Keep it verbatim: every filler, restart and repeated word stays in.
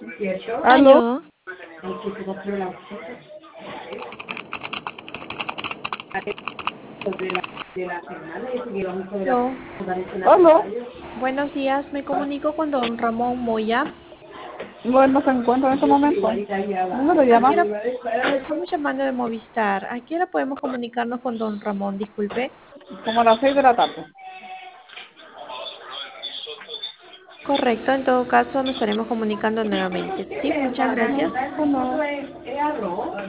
¿Aló? Aló, Aló, ¿Aló? buenos días, me comunico con don Ramón Moya. Bueno, se encuentra en este momento. ¿Dónde lo ¿A llama? qué hora le estamos llamando de Movistar? ¿A qué hora podemos comunicarnos con don Ramón? Disculpe. Como a las seis de la tarde. Correcto, en todo caso nos estaremos comunicando nuevamente. Sí, muchas gracias. Bueno.